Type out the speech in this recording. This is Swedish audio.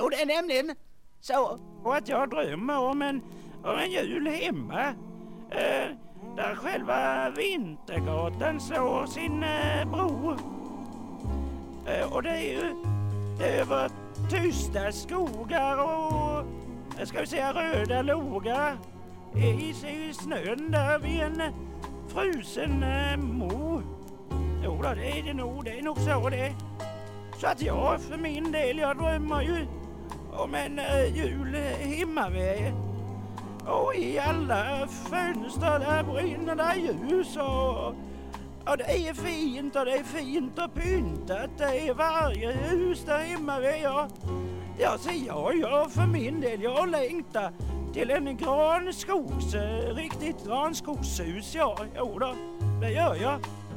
Jo, det är nämligen så. Och att jag drömmer om en jul hemma. Där själva Vintergatan slår sin bro. Och det är ju över tysta skogar och ska vi säga röda logar i snön där vid en frusen mo. Jo då, det är nog så det. Så att jag för min del, jag drömmer ju om en jul hemmavid. Och i alla fönster där brinner där ljus och det är fint och pyntat. Det är varje hus där hemmavid. Jag för min del, jag längtar till en riktigt granskogshus. Jo då, det gör jag.